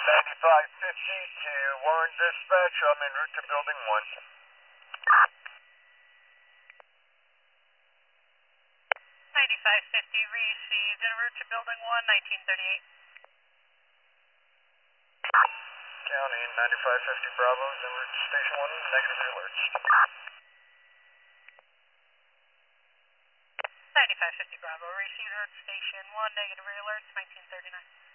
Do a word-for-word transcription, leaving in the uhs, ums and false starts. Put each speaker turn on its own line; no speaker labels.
ninety-five fifty to Warren Dispatch, I'm en route to building one.
ninety-five fifty received en route to building one, nineteen thirty-eight.
County, ninety-five fifty Bravo is en route to station one, negative alerts.
ninety-five fifty Bravo received en route to station one, negative alerts, nineteen thirty-nine.